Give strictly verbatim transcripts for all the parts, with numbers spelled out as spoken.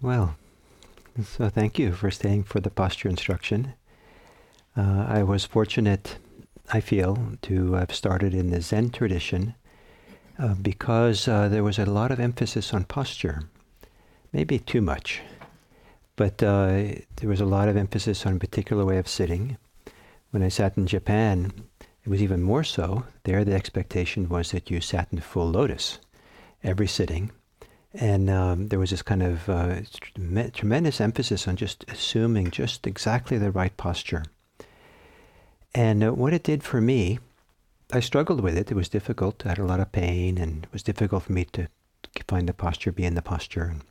Well, so thank you for staying for the posture instruction. Uh, I was fortunate, I feel, to have started in the Zen tradition uh, because uh, there was a lot of emphasis on posture. Maybe too much, but uh, there was a lot of emphasis on a particular way of sitting. When I sat in Japan, it was even more so. There, the expectation was that you sat in full lotus every sitting. And um, there was this kind of uh, tre- tremendous emphasis on just assuming just exactly the right posture. And uh, what it did for me, I struggled with it. It was difficult. I had a lot of pain, and it was difficult for me to find the posture, be in the posture. And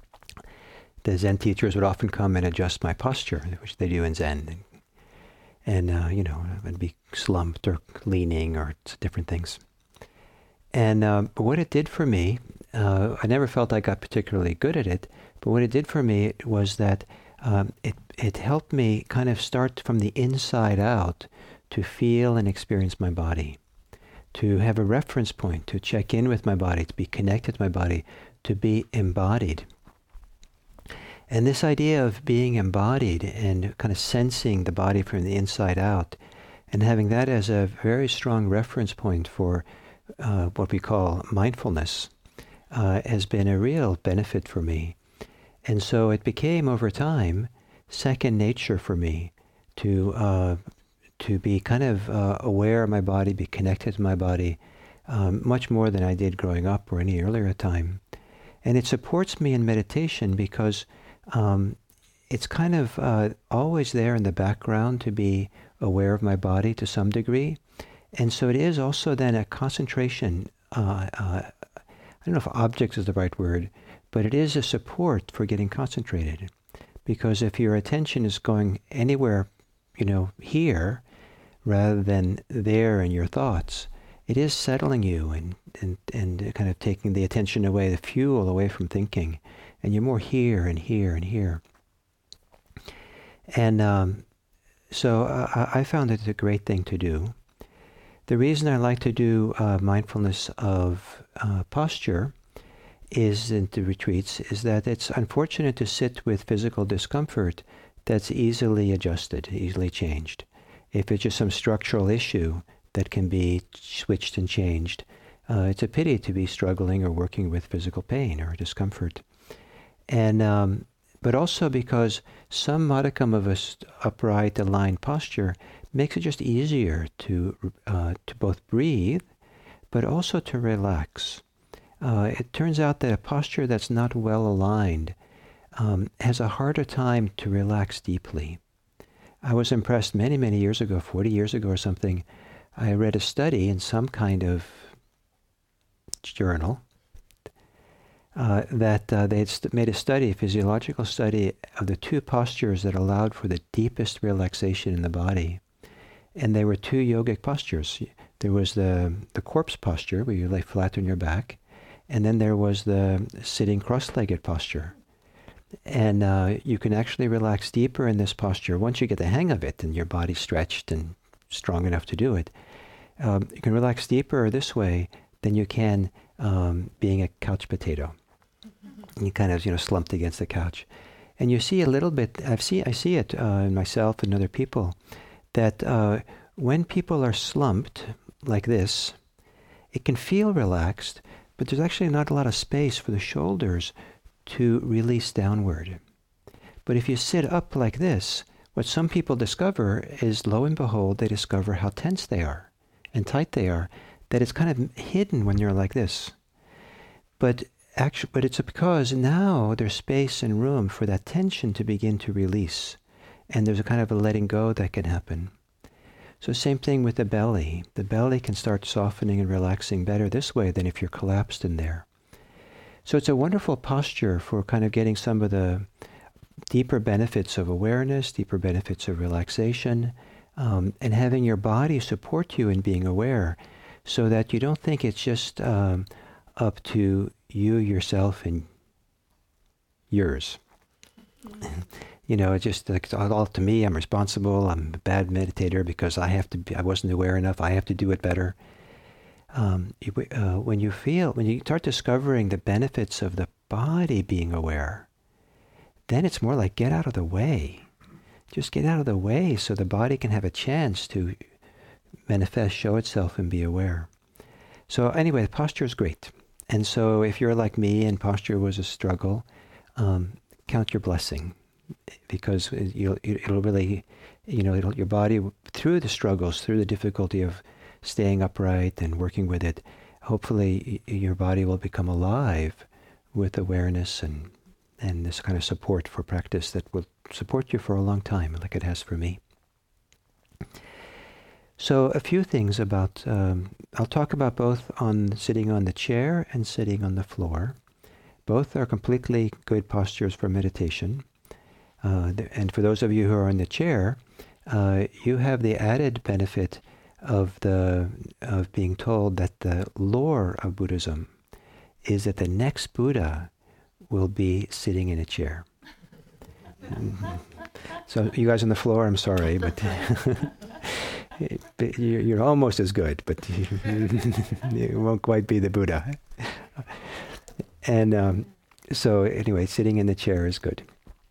the Zen teachers would often come and adjust my posture, which they do in Zen. And, uh, you know, I'd be slumped or leaning or different things. And uh, but what it did for me, uh, I never felt I got particularly good at it, but what it did for me was that um, it, it helped me kind of start from the inside out to feel and experience my body, to have a reference point, to check in with my body, to be connected to my body, to be embodied. And this idea of being embodied and kind of sensing the body from the inside out and having that as a very strong reference point for uh, what we call mindfulness uh, has been a real benefit for me. And so it became over time second nature for me to uh, to be kind of uh, aware of my body, be connected to my body, um, much more than I did growing up or any earlier time. And it supports me in meditation because Um, it's kind of uh, always there in the background to be aware of my body to some degree. And so it is also then a concentration, uh, uh, I don't know if object is the right word, but it is a support for getting concentrated. Because if your attention is going anywhere, you know, here, rather than there in your thoughts, it is settling you and, and, and kind of taking the attention away, the fuel away from thinking. And you're more here and here and here. And um, so uh, I found it a great thing to do. The reason I like to do uh, mindfulness of uh, posture is in the retreats is that it's unfortunate to sit with physical discomfort that's easily adjusted, easily changed. If it's just some structural issue that can be switched and changed, uh, it's a pity to be struggling or working with physical pain or discomfort. And um, but also because some modicum of a st- upright, aligned posture makes it just easier to uh, to both breathe, but also to relax. Uh, it turns out that a posture that's not well aligned um, has a harder time to relax deeply. I was impressed many, many years ago, forty years ago or something. I read a study in some kind of journal. Uh, that uh, they had st- made a study, a physiological study of the two postures that allowed for the deepest relaxation in the body. And they were two yogic postures. There was the, the corpse posture, where you lay flat on your back, and then there was the sitting cross-legged posture. And uh, you can actually relax deeper in this posture once you get the hang of it and your body's stretched and strong enough to do it. Um, you can relax deeper this way than you can um, being a couch potato. You kind of, you know, slumped against the couch. And you see a little bit, I've see, I see it uh, in myself and other people, that uh, when people are slumped like this, it can feel relaxed, but there's actually not a lot of space for the shoulders to release downward. But if you sit up like this, what some people discover is, lo and behold, they discover how tense they are and tight they are, that it's kind of hidden when you're like this. But actually, but it's because now there's space and room for that tension to begin to release. And there's a kind of a letting go that can happen. So same thing with the belly. The belly can start softening and relaxing better this way than if you're collapsed in there. So it's a wonderful posture for kind of getting some of the deeper benefits of awareness, deeper benefits of relaxation, um, and having your body support you in being aware so that you don't think it's just um, up to you, yourself, and yours. You know, it's just like, it's all to me. I'm responsible. I'm a bad meditator because I have to be, I wasn't aware enough. I have to do it better. Um, you, uh, when you feel, when you start discovering the benefits of the body being aware, then it's more like get out of the way. Just get out of the way so the body can have a chance to manifest, show itself, and be aware. So anyway, posture is great. And so if you're like me and posture was a struggle, um, count your blessing, because you'll, it'll really, you know, it'll, your body, through the struggles, through the difficulty of staying upright and working with it, hopefully your body will become alive with awareness and and this kind of support for practice that will support you for a long time, like it has for me. So a few things about, um, I'll talk about both on sitting on the chair and sitting on the floor. Both are completely good postures for meditation. Uh, and for those of you who are in the chair, uh, you have the added benefit of the of being told that the lore of Buddhism is that the next Buddha will be sitting in a chair. Mm-hmm. So you guys on the floor, I'm sorry, but you're almost as good, but you won't quite be the Buddha. And um, so anyway, sitting in the chair is good.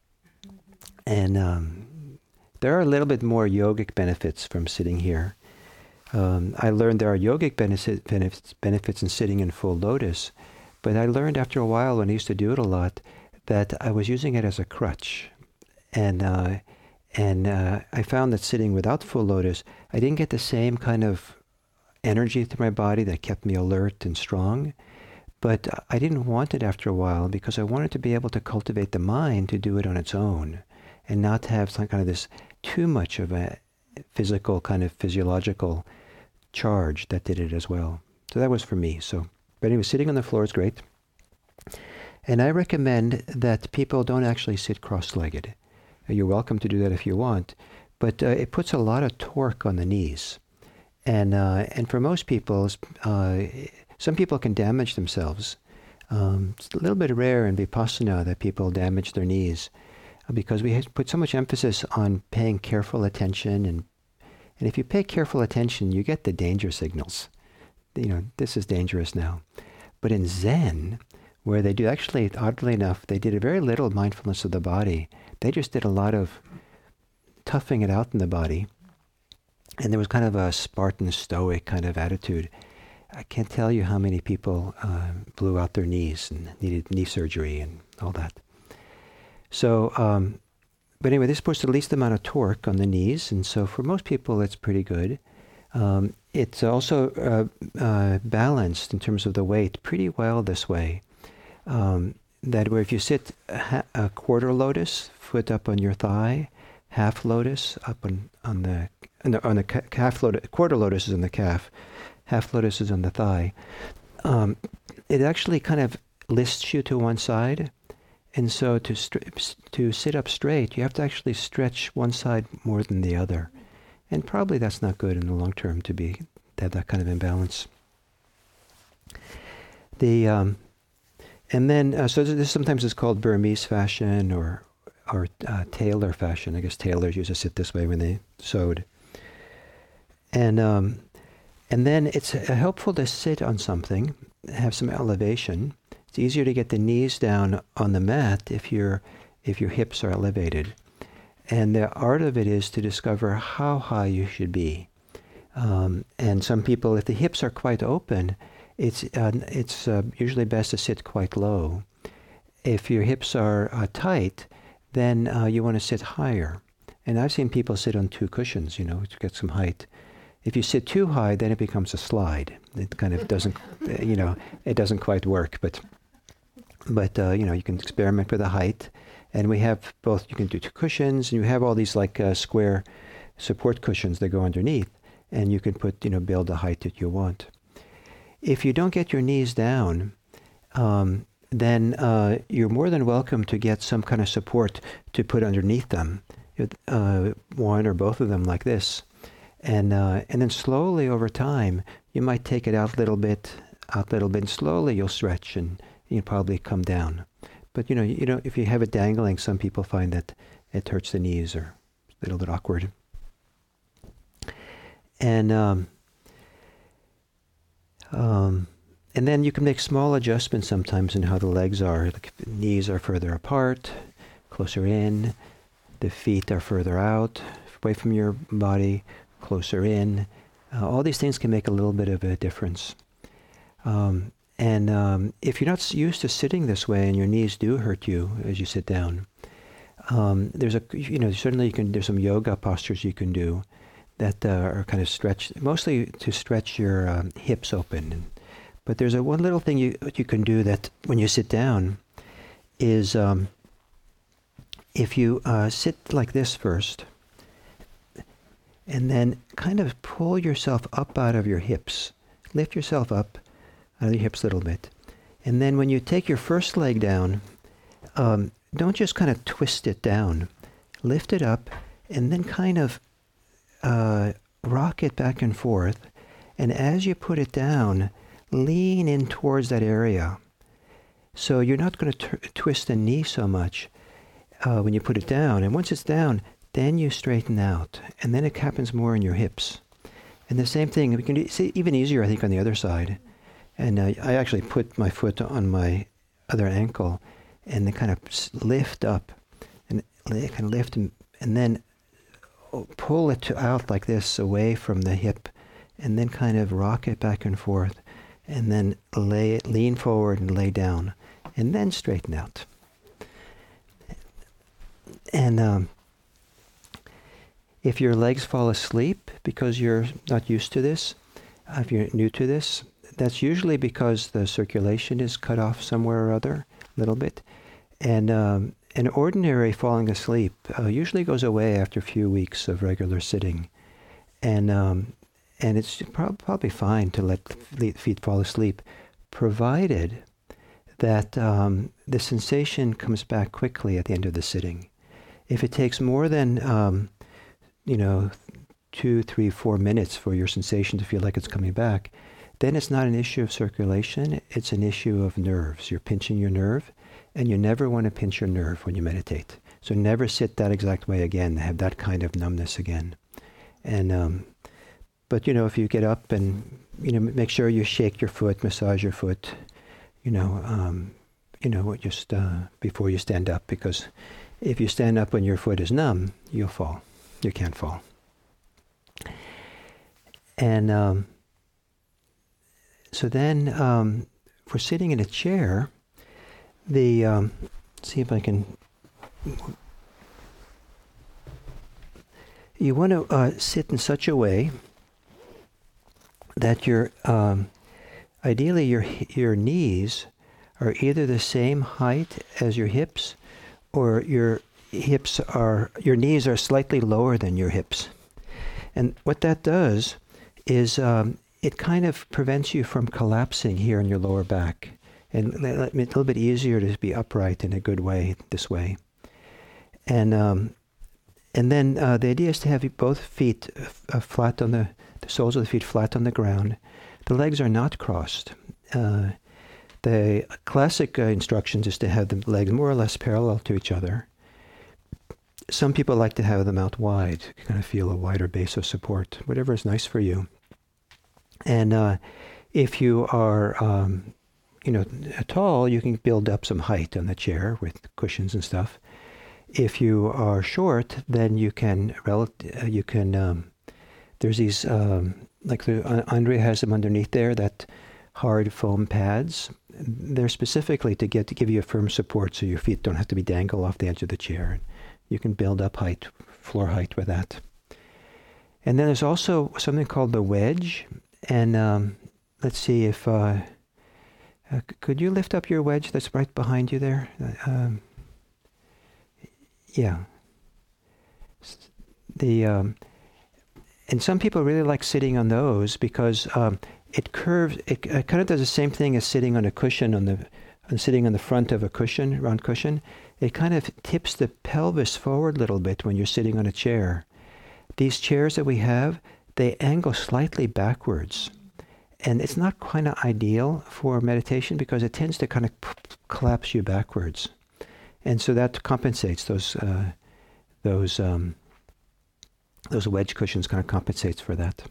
And um, there are a little bit more yogic benefits from sitting here. Um, I learned there are yogic benefits, benefits, benefits in sitting in full lotus, but I learned after a while, when I used to do it a lot, that I was using it as a crutch. And uh, and uh, I found that sitting without full lotus, I didn't get the same kind of energy to my body that kept me alert and strong. But I didn't want it after a while, because I wanted to be able to cultivate the mind to do it on its own and not have some kind of this too much of a physical kind of physiological charge that did it as well. So that was for me. So, but anyway, sitting on the floor is great. And I recommend that people don't actually sit cross-legged. You're welcome to do that if you want, but uh, it puts a lot of torque on the knees. And uh, and for most people, uh, some people can damage themselves. Um, it's a little bit rare in Vipassana that people damage their knees, because we put so much emphasis on paying careful attention. And, and if you pay careful attention, you get the danger signals. You know, this is dangerous now. But in Zen, where they do actually, oddly enough, they did a very little mindfulness of the body. They just did a lot of toughing it out in the body. And there was kind of a Spartan stoic kind of attitude. I can't tell you how many people uh, blew out their knees and needed knee surgery and all that. So, um, but anyway, this puts the least amount of torque on the knees, and so for most people it's pretty good. Um, it's also uh, uh, balanced in terms of the weight pretty well this way. Um, that where if you sit a, ha- a quarter lotus, foot up on your thigh, half lotus up on, on the on the, on the ca- calf lotus, quarter lotus is on the calf, half lotus is on the thigh. Um, it actually kind of lists you to one side. And so to st- to sit up straight, you have to actually stretch one side more than the other. And probably that's not good in the long term to be to have that kind of imbalance. The um, and then uh, so this sometimes is called Burmese fashion or or uh, tailor fashion. I guess tailors used to sit this way when they sewed. And um, and then it's helpful to sit on something, have some elevation. It's easier to get the knees down on the mat if your if your hips are elevated. And the art of it is to discover how high you should be. Um, and some people, if the hips are quite open, it's uh, it's uh, usually best to sit quite low. If your hips are uh, tight, then uh, you want to sit higher. And I've seen people sit on two cushions, you know, to get some height. If you sit too high, then it becomes a slide. It kind of doesn't, you know, it doesn't quite work. But but uh, you know, you can experiment with the height. And we have both. You can do two cushions, and you have all these like uh, square support cushions that go underneath, and you can put, you know, build the height that you want. If you don't get your knees down, um, then uh, you're more than welcome to get some kind of support to put underneath them, uh, one or both of them like this, and uh, and then slowly over time you might take it out a little bit, out a little bit, and slowly you'll stretch and you'll probably come down. But you know, you know, if you have it dangling, some people find that it hurts the knees or a little bit awkward. And um, um, and then you can make small adjustments sometimes in how the legs are. The knees are further apart, closer in. The feet are further out, away from your body, closer in. Uh, all these things can make a little bit of a difference. Um, and um, if you're not used to sitting this way and your knees do hurt you as you sit down, um, there's a, you know, certainly you can, there's some yoga postures you can do that uh, are kind of stretched, mostly to stretch your um, hips open. And, but there's a one little thing you you can do that when you sit down is um, if you uh, sit like this first, and then kind of pull yourself up out of your hips. Lift yourself up out of your hips a little bit. And then when you take your first leg down, um, don't just kind of twist it down. Lift it up and then kind of uh, rock it back and forth. And as you put it down, lean in towards that area. So you're not going to t- twist the knee so much uh, when you put it down. And once it's down, then you straighten out. And then it happens more in your hips. And the same thing, we can do, it's even easier, I think, on the other side. And uh, I actually put my foot on my other ankle and then kind of lift up and kind of lift and, and then pull it to, out like this away from the hip and then kind of rock it back and forth and then lay it, lean forward and lay down and then straighten out. And um, if your legs fall asleep because you're not used to this, if you're new to this, that's usually because the circulation is cut off somewhere or other, a little bit. And um, an ordinary falling asleep uh, usually goes away after a few weeks of regular sitting. And um, and it's prob- probably fine to let the feet fall asleep, provided that um, the sensation comes back quickly at the end of the sitting. If it takes more than, um, you know, two, three, four minutes for your sensation to feel like it's coming back, then it's not an issue of circulation, it's an issue of nerves. You're pinching your nerve, and you never want to pinch your nerve when you meditate. So never sit that exact way again, have that kind of numbness again. And um, but, you know, if you get up and, you know, make sure you shake your foot, massage your foot, you know, um, you know, just uh, before you stand up, because if you stand up when your foot is numb, you'll fall. You can't fall. And um, so then, um, if we're sitting in a chair, the, um, see if I can, you want to uh, sit in such a way that your, um, ideally your your knees are either the same height as your hips, or your hips are, your knees are slightly lower than your hips. And what that does is um, it kind of prevents you from collapsing here in your lower back. And it's a little bit easier to be upright in a good way this way. And um, and then uh, the idea is to have both feet uh, flat on the, the soles of the feet flat on the ground. The legs are not crossed. Uh, the classic uh, instructions is to have the legs more or less parallel to each other. Some people like to have them out wide, you kind of feel a wider base of support, whatever is nice for you. And uh, if you are, um, you know, tall, you can build up some height on the chair with cushions and stuff. If you are short, then you can, rel- you can. Um, there's these, um, like the, uh, Andre has them underneath there, that hard foam pads. They're specifically to get to give you a firm support, so your feet don't have to be dangled off the edge of the chair. You can build up height, floor height with that. And then there's also something called the wedge. And um, let's see if, uh, uh, could you lift up your wedge that's right behind you there? Um, yeah. The um, and some people really like sitting on those because um, it curves. It, it kind of does the same thing as sitting on a cushion on the, and sitting on the front of a cushion, round cushion. It kind of tips the pelvis forward a little bit when you're sitting on a chair. These chairs that we have, they angle slightly backwards. And it's not kind of ideal for meditation because it tends to kind of p- collapse you backwards. And so that compensates those uh, those um, those wedge cushions kind of compensates for that.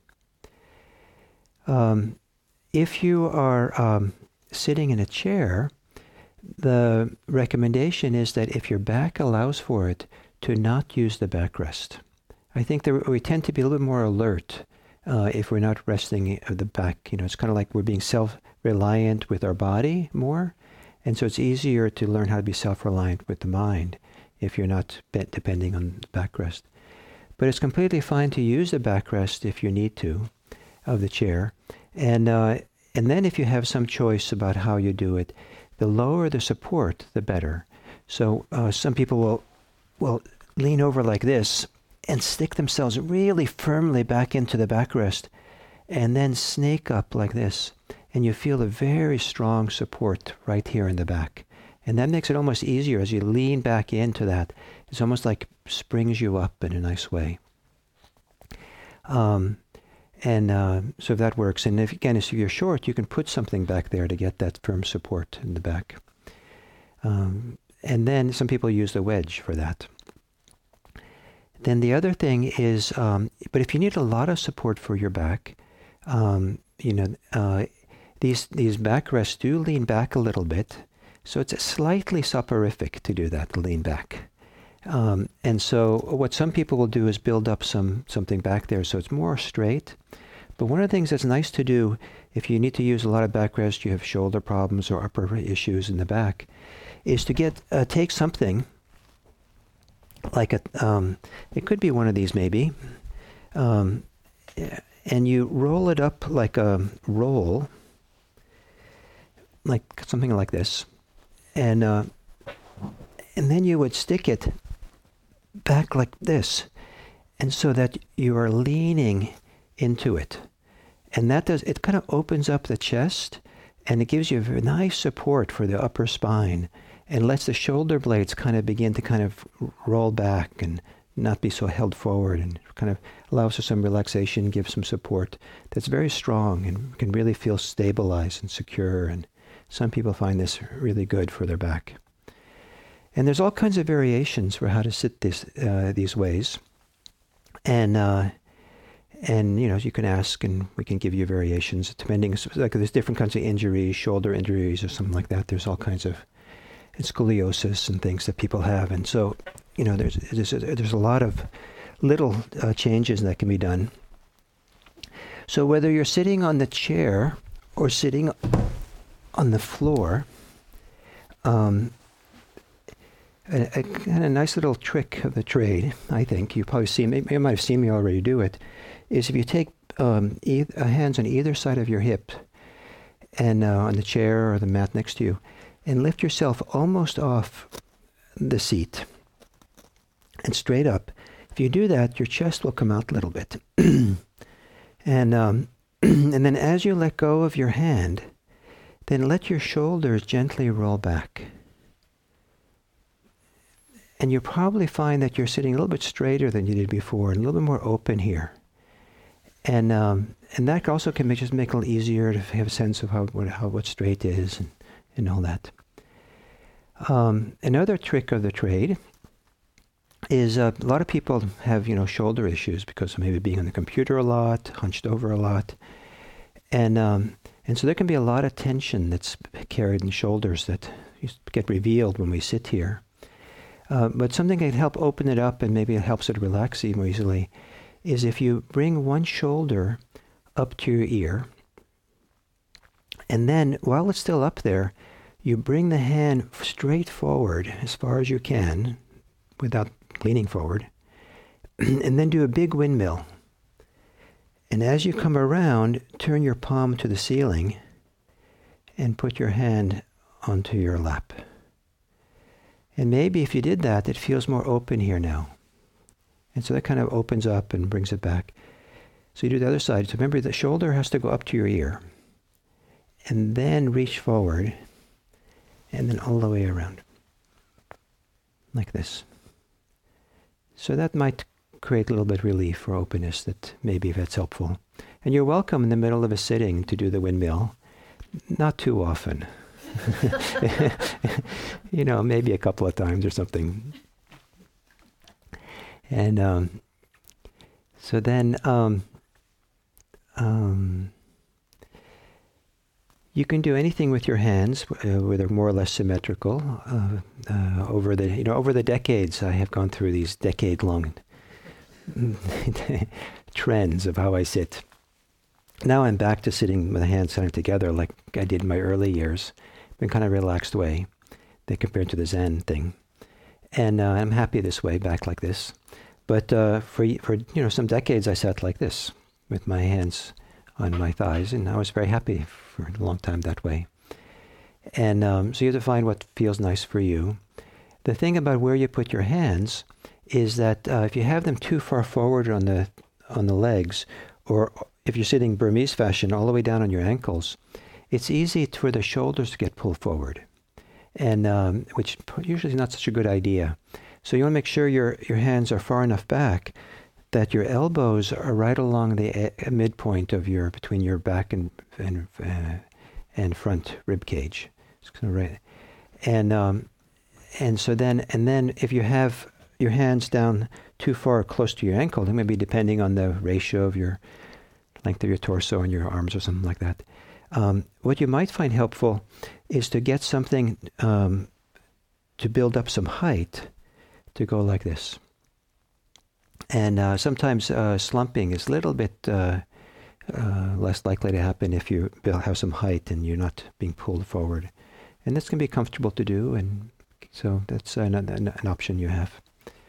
Um, if you are um, sitting in a chair, the recommendation is that if your back allows for it, to not use the backrest. I think that we tend to be a little bit more alert uh, if we're not resting the back. You know, it's kind of like we're being self-reliant with our body more, and so it's easier to learn how to be self-reliant with the mind if you're not depending on the backrest. But it's completely fine to use the backrest if you need to of the chair, and uh, and then if you have some choice about how you do it, the lower the support, the better. So uh, some people will will lean over like this and stick themselves really firmly back into the backrest and then snake up like this. And you feel a very strong support right here in the back. And that makes it almost easier as you lean back into that. It's almost like springs you up in a nice way. Um, and uh, so that works. And if, again, if you're short, you can put something back there to get that firm support in the back. Um, And then some people use the wedge for that. Then the other thing is, um, but if you need a lot of support for your back, um, you know, uh, these these backrests do lean back a little bit. So it's slightly soporific to do that, to lean back. Um, and so what some people will do is build up some something back there so it's more straight. But one of the things that's nice to do if you need to use a lot of backrest, you have shoulder problems or upper issues in the back, is to get uh, take something like a, um, it could be one of these maybe, um, and you roll it up like a roll, like something like this, and uh, and then you would stick it back like this, and so that you are leaning into it, and that does, it kind of opens up the chest, and it gives you a very nice support for the upper spine, and lets the shoulder blades kind of begin to kind of roll back and not be so held forward, and kind of allows for some relaxation, gives some support that's very strong and can really feel stabilized and secure. And some people find this really good for their back. And there's all kinds of variations for how to sit this, uh, these ways. And, uh, and, you know, you can ask and we can give you variations depending, like there's different kinds of injuries, shoulder injuries or something like that. There's all kinds of scoliosis and things that people have. And so, you know, there's there's a, there's a lot of little uh, changes that can be done. So whether you're sitting on the chair or sitting on the floor, um, a, a kind of nice little trick of the trade, I think, you probably see, maybe you might have seen me already do it, is if you take um, e- uh, hands on either side of your hip and uh, on the chair or the mat next to you, and lift yourself almost off the seat and straight up. If you do that, your chest will come out a little bit. and um, and then as you let go of your hand, then let your shoulders gently roll back. And you'll probably find that you're sitting a little bit straighter than you did before, and a little bit more open here. And um, and that also can make, just make it a little easier to have a sense of how what, how what straight is and, and all that. Um, another trick of the trade is uh, a lot of people have, you know, shoulder issues because of maybe being on the computer a lot, hunched over a lot. And um, and so there can be a lot of tension that's carried in the shoulders that get revealed when we sit here. Uh, but something that can help open it up and maybe it helps it relax even more easily is if you bring one shoulder up to your ear, and then while it's still up there, you bring the hand straight forward as far as you can without leaning forward, and then do a big windmill. And as you come around, turn your palm to the ceiling and put your hand onto your lap. And maybe if you did that, it feels more open here now. And so that kind of opens up and brings it back. So you do the other side. So remember, the shoulder has to go up to your ear. And then reach forward. And then all the way around. Like this. So that might create a little bit of relief or openness, that maybe if that's helpful. And you're welcome in the middle of a sitting to do the windmill. Not too often. You know, maybe a couple of times or something. And um, so then, um, um, You can do anything with your hands, uh, where they're more or less symmetrical. Uh, uh, over the you know over the decades, I have gone through these decade-long trends of how I sit. Now I'm back to sitting with the hands kind of together, like I did in my early years, in kind of relaxed way, that compared to the Zen thing. And uh, I'm happy this way, back like this. But uh, for for you know some decades, I sat like this, with my hands on my thighs, and I was very happy for a long time that way. And um, so you have to find what feels nice for you. The thing about where you put your hands is that uh, if you have them too far forward on the on the legs, or if you're sitting Burmese fashion all the way down on your ankles, it's easy for the shoulders to get pulled forward, and um, which usually is not such a good idea. So you want to make sure your your hands are far enough back that your elbows are right along the uh, midpoint of your between your back and and uh, and front rib cage. So right, and um, and so then and then if you have your hands down too far close to your ankle, it may be depending on the ratio of your length of your torso and your arms or something like that. Um, what you might find helpful is to get something um, to build up some height, to go like this. And uh, sometimes uh, slumping is a little bit uh, uh, less likely to happen if you have some height and you're not being pulled forward. And this can be comfortable to do, and so that's an, an, an option you have.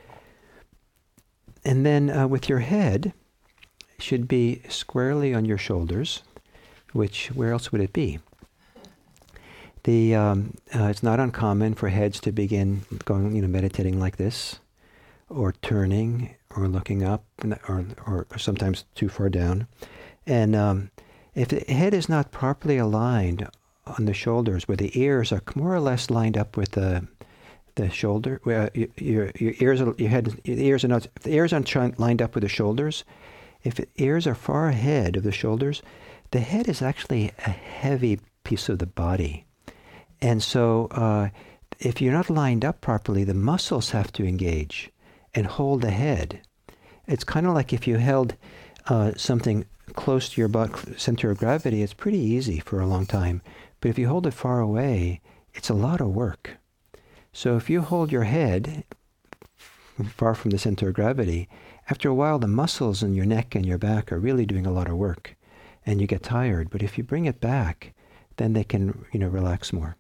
And then uh, with your head, it should be squarely on your shoulders, which, where else would it be? The um, uh, it's not uncommon for heads to begin going, you know, meditating like this, or turning, or looking up, or, or, or sometimes too far down. And um, if the head is not properly aligned on the shoulders, where the ears are more or less lined up with the the shoulder, where your, your your ears, are, your head, your ears are not. If the ears aren't lined up with the shoulders, if the ears are far ahead of the shoulders, the head is actually a heavy piece of the body, and so uh, if you're not lined up properly, the muscles have to engage and hold the head. It's kind of like if you held uh, something close to your butt, center of gravity, it's pretty easy for a long time. But if you hold it far away, it's a lot of work. So if you hold your head far from the center of gravity, after a while the muscles in your neck and your back are really doing a lot of work, and you get tired. But if you bring it back, then they can, you know, relax more.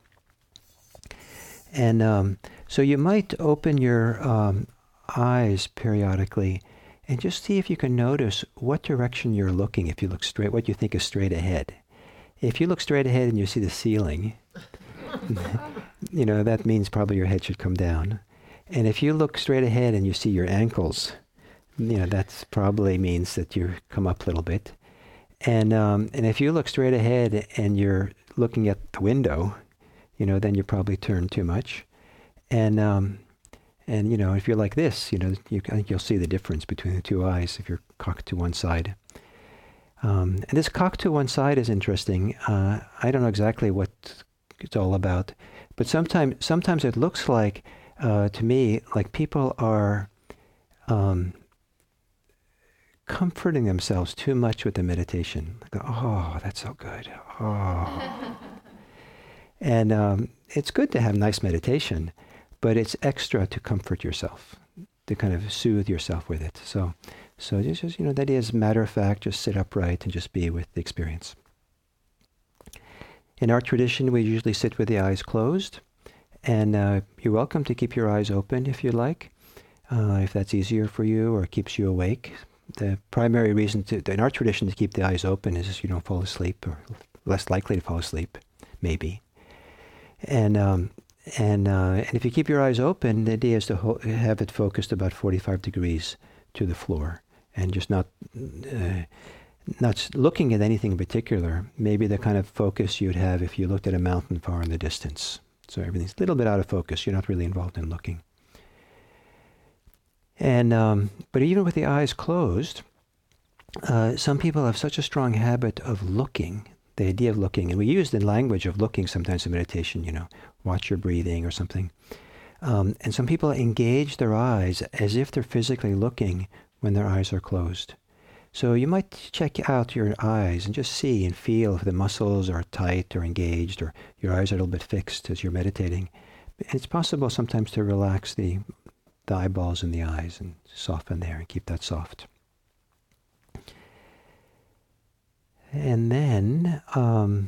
And um, so you might open your um, eyes periodically and just see if you can notice what direction you're looking. If you look straight, what you think is straight ahead. If you look straight ahead and you see the ceiling, you know, that means probably your head should come down. And if you look straight ahead and you see your ankles, you know, that probably means that you come up a little bit. And um, and if you look straight ahead and you're looking at the window, you know, then you probably turn too much. And um, and you know, if you're like this, you know, you, I think you'll see the difference between the two eyes if you're cocked to one side. Um, and this cocked to one side is interesting. Uh, I don't know exactly what it's all about, but sometimes sometimes it looks like, uh, to me, like people are um, comforting themselves too much with the meditation. Like, oh, that's so good. Oh. And um, it's good to have nice meditation, but it's extra to comfort yourself, to kind of soothe yourself with it. So, so just, just you know, that is matter of fact, just sit upright and just be with the experience. In our tradition, we usually sit with the eyes closed, and uh, you're welcome to keep your eyes open if you like, uh, if that's easier for you or keeps you awake. The primary reason to, in our tradition to keep the eyes open is you don't fall asleep, or less likely to fall asleep, maybe. And um, and uh, and if you keep your eyes open, the idea is to ho- have it focused about forty-five degrees to the floor, and just not uh, not looking at anything in particular. Maybe the kind of focus you'd have if you looked at a mountain far in the distance. So everything's a little bit out of focus. You're not really involved in looking. And um, but even with the eyes closed, uh, some people have such a strong habit of looking. The idea of looking, and we use the language of looking sometimes in meditation, you know, watch your breathing or something. Um, and some people engage their eyes as if they're physically looking when their eyes are closed. So you might check out your eyes and just see and feel if the muscles are tight or engaged, or your eyes are a little bit fixed as you're meditating. It's possible sometimes to relax the, the eyeballs and the eyes and soften there and keep that soft. And then um,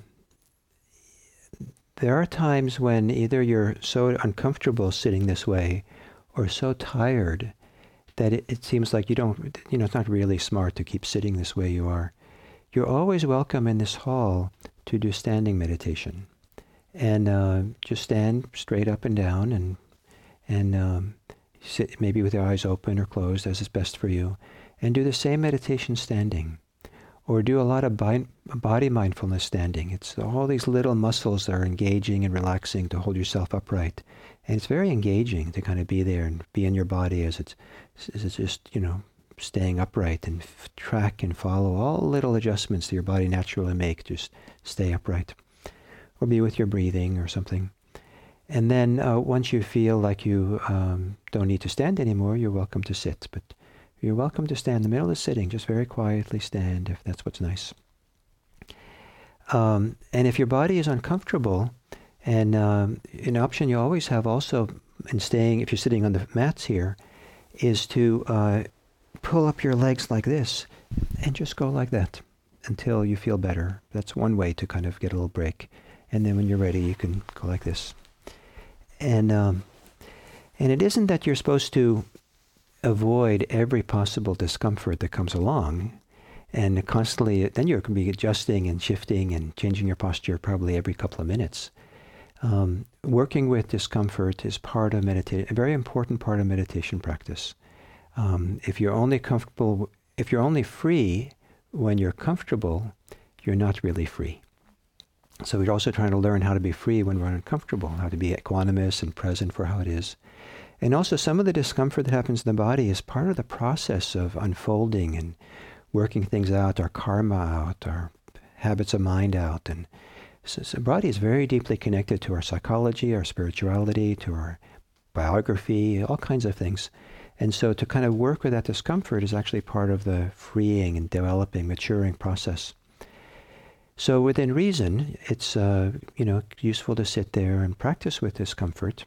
there are times when either you're so uncomfortable sitting this way or so tired that it, it seems like you don't, you know, it's not really smart to keep sitting this way you are. You're always welcome in this hall to do standing meditation. And uh, just stand straight up and down and and um, sit maybe with your eyes open or closed as is best for you. And do the same meditation standing. Or do a lot of bi- body mindfulness standing. It's all these little muscles that are engaging and relaxing to hold yourself upright. And it's very engaging to kind of be there and be in your body as it's, as it's just, you know, staying upright and f- track and follow all little adjustments that your body naturally make. Just stay upright. Or be with your breathing or something. And then uh, once you feel like you um, don't need to stand anymore, you're welcome to sit. But you're welcome to stand in the middle of sitting. Just very quietly stand if that's what's nice. Um, and if your body is uncomfortable, and um, an option you always have also in staying, if you're sitting on the mats here, is to uh, pull up your legs like this and just go like that until you feel better. That's one way to kind of get a little break. And then when you're ready, you can go like this. And um, and it isn't that you're supposed to avoid every possible discomfort that comes along, and constantly, then you're going to be adjusting and shifting and changing your posture probably every couple of minutes. Um, working with discomfort is part of meditation, a very important part of meditation practice. Um, if you're only comfortable, if you're only free when you're comfortable, you're not really free. So we're also trying to learn how to be free when we're uncomfortable, how to be equanimous and present for how it is. And also some of the discomfort that happens in the body is part of the process of unfolding and working things out, our karma out, our habits of mind out. And so, so the body is very deeply connected to our psychology, our spirituality, to our biography, all kinds of things. And so to kind of work with that discomfort is actually part of the freeing and developing, maturing process. So within reason, it's uh, you know useful to sit there and practice with discomfort.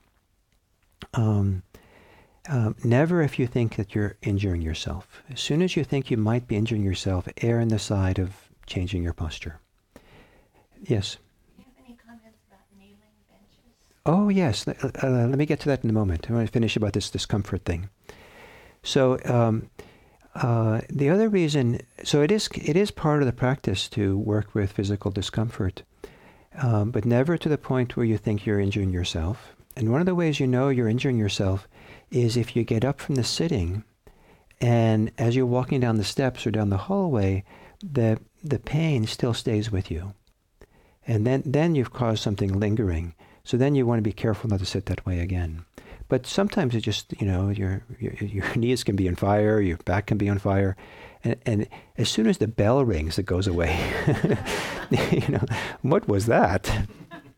Um, uh, never if you think that you're injuring yourself. As soon as you think you might be injuring yourself, err on the side of changing your posture. Yes? Do you have any comments about kneeling benches? Oh, yes. Uh, uh, let me get to that in a moment. I want to finish about this discomfort thing. So um, uh, the other reason, so it is it is part of the practice to work with physical discomfort, um, but never to the point where you think you're injuring yourself. And one of the ways you know you're injuring yourself is if you get up from the sitting, and as you're walking down the steps or down the hallway, the the pain still stays with you. And then, then you've caused something lingering. So then you want to be careful not to sit that way again. But sometimes it just, you know, your your, your knees can be on fire, your back can be on fire. And, and as soon as the bell rings, it goes away. You know, what was that?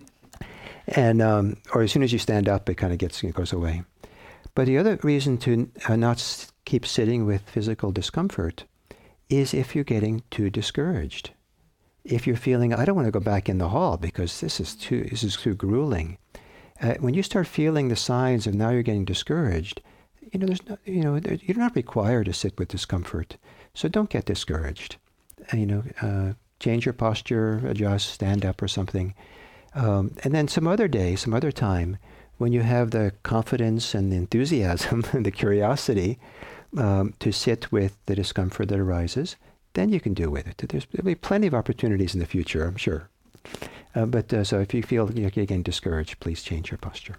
And um, or as soon as you stand up, it kind of gets it goes away. But the other reason to uh, not s- keep sitting with physical discomfort is if you're getting too discouraged. If you're feeling, I don't want to go back in the hall because this is too this is too grueling. Uh, when you start feeling the signs of now you're getting discouraged, you know there's no, you know there, you're not required to sit with discomfort. So don't get discouraged. Uh, you know, uh, change your posture, adjust, stand up or something. Um, and then some other day, some other time, when you have the confidence and the enthusiasm and the curiosity um, to sit with the discomfort that arises, then you can do with it. There's, there'll be plenty of opportunities in the future, I'm sure. Uh, but uh, so if you feel you're getting discouraged, please change your posture.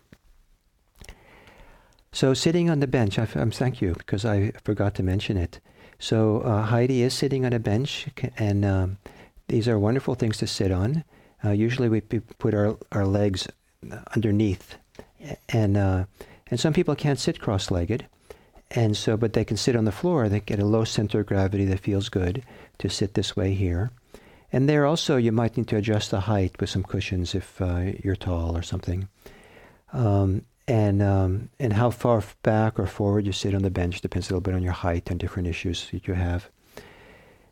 So sitting on the bench, I, um, thank you, because I forgot to mention it. So uh, Heidi is sitting on a bench, and um, these are wonderful things to sit on. Uh, usually we p- put our, our legs underneath, and uh, and some people can't sit cross-legged, and so but they can sit on the floor. They get a low center of gravity that feels good to sit this way here. And there also you might need to adjust the height with some cushions if uh, you're tall or something. Um, and um, and how far back or forward you sit on the bench depends a little bit on your height and different issues that you have.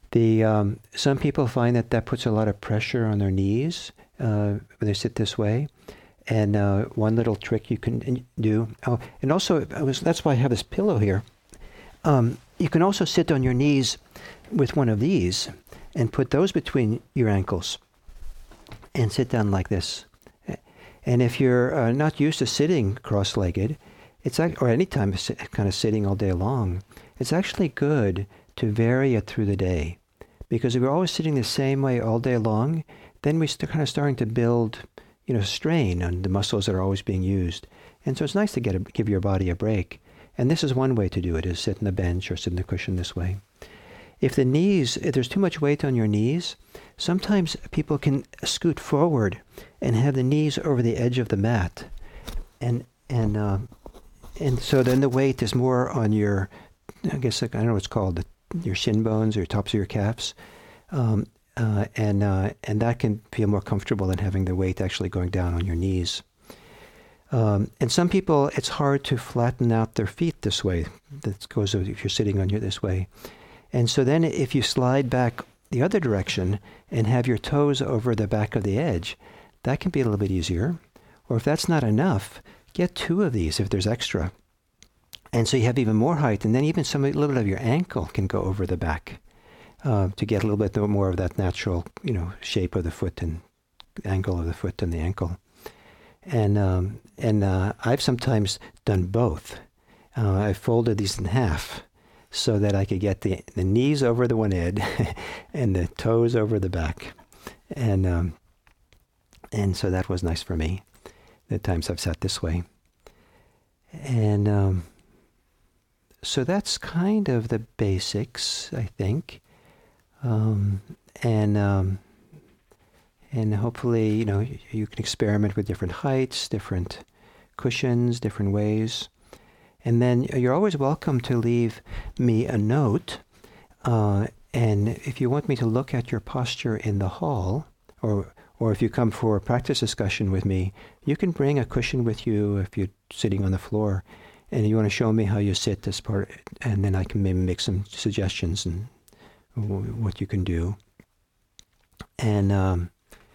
The um, some people find that that puts a lot of pressure on their knees uh, when they sit this way. And uh, one little trick you can do. Oh, and also, I was, that's why I have this pillow here. Um, you can also sit on your knees with one of these and put those between your ankles and sit down like this. And if you're uh, not used to sitting cross-legged, it's act- or any time kind of sitting all day long, it's actually good to vary it through the day. Because if we're always sitting the same way all day long, then we're st- kind of starting to build, you know, strain on the muscles that are always being used. And so it's nice to get a, give your body a break. And this is one way to do it, is sit on the bench or sit in the cushion this way. If the knees, if there's too much weight on your knees, sometimes people can scoot forward and have the knees over the edge of the mat. And and uh, and so then the weight is more on your, I guess, I don't know what it's called, the, your shin bones or tops of your calves. Um, uh, and uh, and that can feel more comfortable than having the weight actually going down on your knees. Um, and some people, it's hard to flatten out their feet this way. That goes if you're sitting on your this way. And so then if you slide back the other direction and have your toes over the back of the edge, that can be a little bit easier. Or if that's not enough, get two of these if there's extra. And so you have even more height, and then even some a little bit of your ankle can go over the back uh, to get a little bit more of that natural, you know, shape of the foot and angle of the foot and the ankle. And um, and uh, I've sometimes done both. Uh, I've folded these in half so that I could get the, the knees over the one end and the toes over the back. And um, and so that was nice for me, the times I've sat this way. And um, so that's kind of the basics, I think. Um, and... Um, And hopefully, you know, you can experiment with different heights, different cushions, different ways. And then you're always welcome to leave me a note. Uh, and if you want me to look at your posture in the hall, or or if you come for a practice discussion with me, you can bring a cushion with you if you're sitting on the floor. And you want to show me how you sit as part, and then I can maybe make some suggestions and what you can do. And... Um,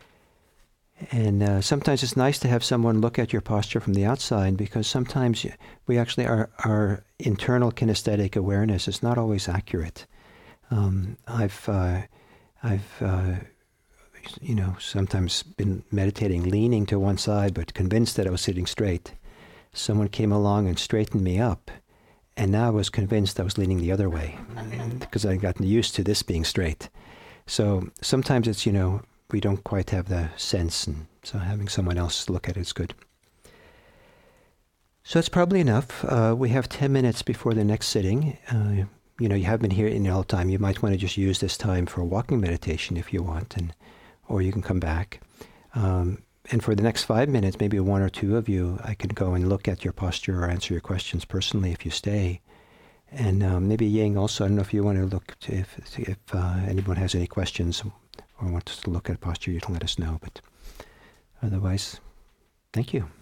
And uh, sometimes it's nice to have someone look at your posture from the outside, because sometimes we actually, our, our internal kinesthetic awareness is not always accurate. Um, I've, uh, I've, uh, you know, sometimes been meditating, leaning to one side, but convinced that I was sitting straight. Someone came along and straightened me up, and now I was convinced I was leaning the other way because I'd gotten used to this being straight. So sometimes it's, you know, we don't quite have the sense, and so having someone else look at it is good. So that's probably enough. Uh, we have ten minutes before the next sitting. Uh, you know, you have been here in all the time. You might want to just use this time for a walking meditation if you want, and or you can come back. Um, and for the next five minutes, maybe one or two of you, I can go and look at your posture or answer your questions personally if you stay. And um, maybe Ying also, I don't know if you want to look to if, if uh, anyone has any questions or wants to look at posture, you can let us know. But otherwise, thank you.